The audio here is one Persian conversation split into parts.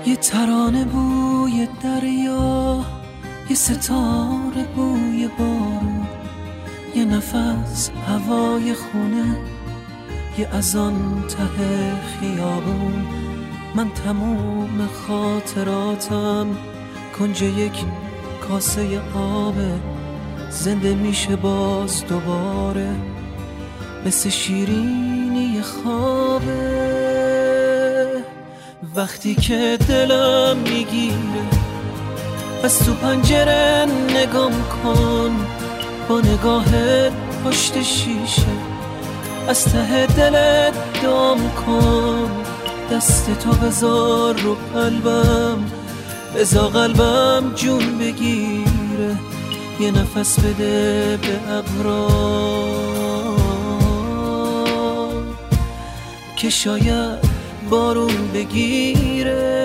یه ترانه بوی دریا، یه ستاره بوی بارون، یه نفس هوای خونه، یه اذان ته خیابون. من تموم خاطراتم کنج یک کاسه آبه، زنده میشه باز دوباره مثل شیرینی خوابه. وقتی که دلم میگیره از تو پنجره نگام کن، با نگاهت پشت شیشه از ته دلت دام کن. دست تو بذار رو قلبم، بذار قلبم جون بگیره، یه نفس بده به ابرا که شاید بارون بگیره.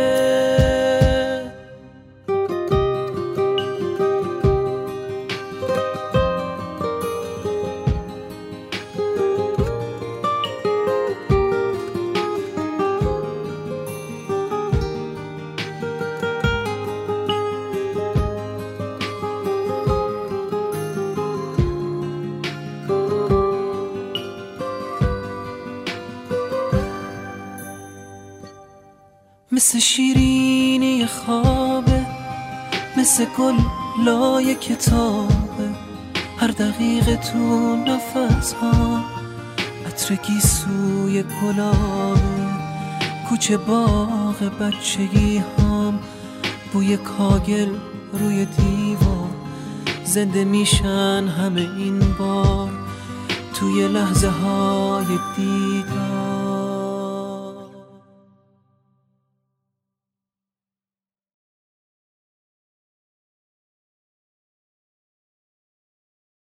مثل شیرینی خوابه، مثل گل لای کتابه، هر دقیقه تو نفس ها عطر گیسوی گلابه. کوچه باغ بچگی هم بوی کاگل روی دیوار، زنده میشن همه این بار توی لحظه های دیدار.